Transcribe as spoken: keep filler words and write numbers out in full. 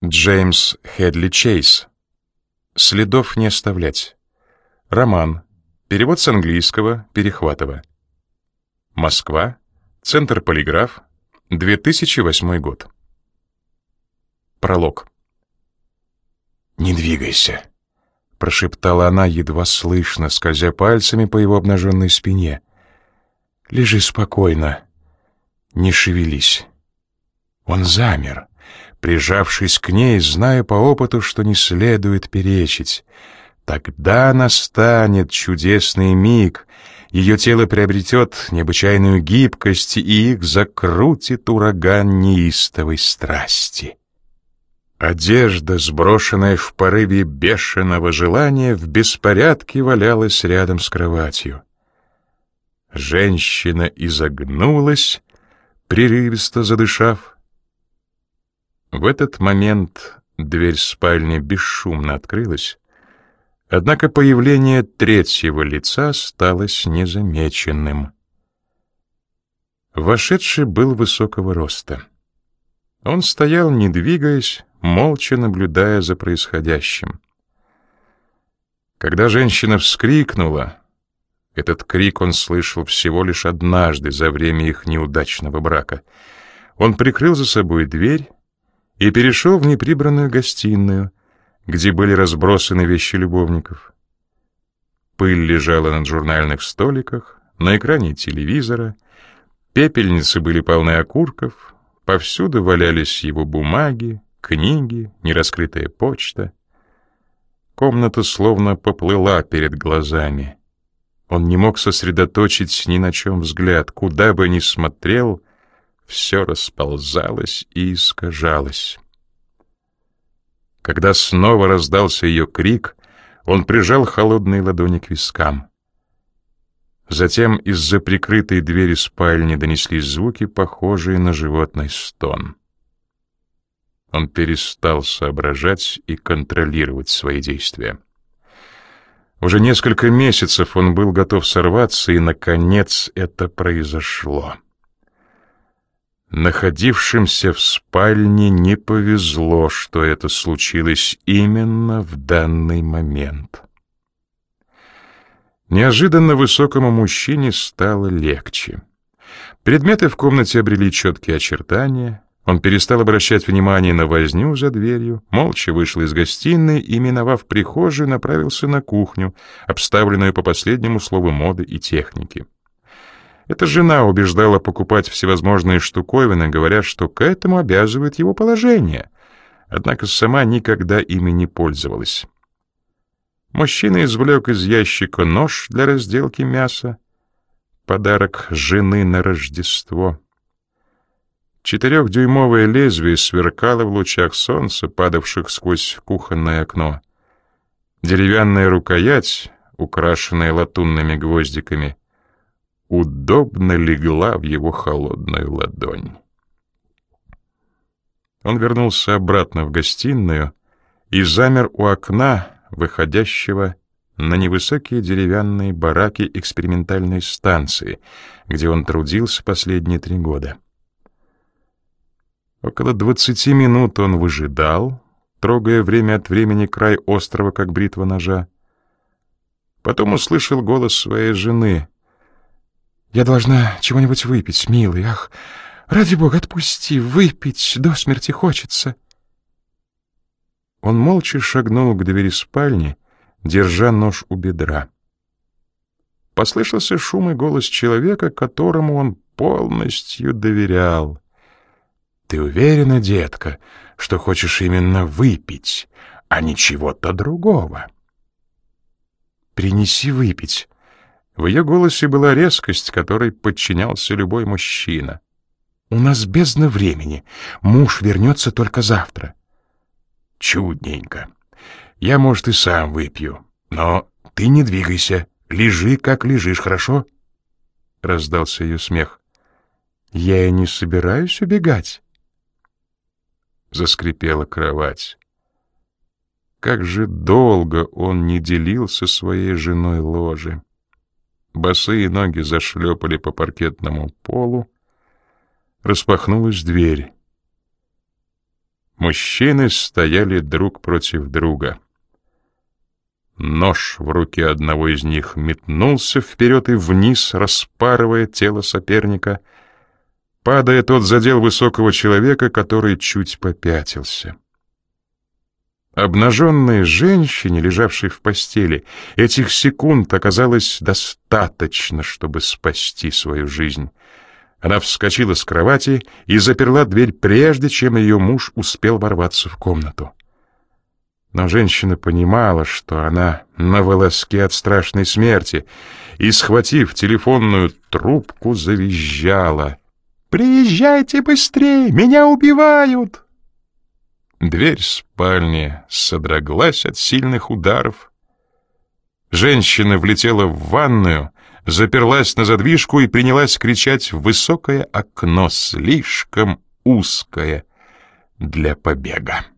Джеймс Хедли Чейз. «Следов не оставлять». Роман. Перевод с английского Перехватова. Москва. Центр Полиграф. две тысячи восьмой год. Пролог. «Не двигайся», — прошептала она, едва слышно, скользя пальцами по его обнаженной спине. «Лежи спокойно, не шевелись». Он замер, прижавшись к ней, зная по опыту, что не следует перечить. Тогда настанет чудесный миг, ее тело приобретет необычайную гибкость, и их закрутит ураган неистовой страсти. Одежда, сброшенная в порыве бешеного желания, в беспорядке валялась рядом с кроватью. Женщина изогнулась, прерывисто задышав. В этот момент дверь спальни бесшумно открылась, однако появление третьего лица осталось незамеченным. Вошедший был высокого роста. Он стоял, не двигаясь, молча наблюдая за происходящим. Когда женщина вскрикнула, этот крик он слышал всего лишь однажды за время их неудачного брака, он прикрыл за собой дверь и перешел в неприбранную гостиную, где были разбросаны вещи любовников. Пыль лежала на журнальных столиках, на экране телевизора, пепельницы были полны окурков, повсюду валялись его бумаги, книги, нераскрытая почта. Комната словно поплыла перед глазами. Он не мог сосредоточить ни на чем взгляд, куда бы ни смотрел, все расползалось и искажалось. Когда снова раздался ее крик, он прижал холодные ладони к вискам. Затем из-за прикрытой двери спальни донеслись звуки, похожие на животный стон. Он перестал соображать и контролировать свои действия. Уже несколько месяцев он был готов сорваться, и, наконец, это произошло. Находившимся в спальне не повезло, что это случилось именно в данный момент. Неожиданно высокому мужчине стало легче. Предметы в комнате обрели четкие очертания. Он перестал обращать внимание на возню за дверью, молча вышел из гостиной и, миновав прихожую, направился на кухню, обставленную по последнему слову моды и техники. Эта жена убеждала покупать всевозможные штуковины, говоря, что к этому обязывает его положение, однако сама никогда ими не пользовалась. Мужчина извлек из ящика нож для разделки мяса, подарок жены на Рождество. Четырехдюймовое лезвие сверкало в лучах солнца, падавших сквозь кухонное окно. Деревянная рукоять, украшенная латунными гвоздиками, удобно легла в его холодную ладонь. Он вернулся обратно в гостиную и замер у окна, выходящего на невысокие деревянные бараки экспериментальной станции, где он трудился последние три года. Около двадцати минут он выжидал, трогая время от времени край острого, как бритва ножа. Потом услышал голос своей жены. «Я должна чего-нибудь выпить, милый. Ах, ради бога, отпусти, выпить до смерти хочется». Он молча шагнул к двери спальни, держа нож у бедра. Послышался шум и голос человека, которому он полностью доверял. «Ты уверена, детка, что хочешь именно выпить, а не чего-то другого?» «Принеси выпить». В ее голосе была резкость, которой подчинялся любой мужчина. «У нас бездна времени. Муж вернется только завтра». «Чудненько. Я, может, и сам выпью. Но ты не двигайся. Лежи, как лежишь, хорошо?» Раздался ее смех. «Я и не собираюсь убегать». Заскрипела кровать. Как же долго он не делил со своей женой ложе. Босые ноги зашлепали по паркетному полу. Распахнулась дверь. Мужчины стояли друг против друга. Нож в руке одного из них метнулся вперед и вниз, распарывая тело соперника. Падая, тот задел высокого человека, который чуть попятился. Обнаженной женщине, лежавшей в постели, этих секунд оказалось достаточно, чтобы спасти свою жизнь. Она вскочила с кровати и заперла дверь, прежде чем ее муж успел ворваться в комнату. Но женщина понимала, что она на волоске от страшной смерти, и, схватив телефонную трубку, завизжала: «Приезжайте быстрее! Меня убивают!» Дверь спальни содроглась от сильных ударов. Женщина влетела в ванную, заперлась на задвижку и принялась кричать в высокое окно, слишком узкое для побега.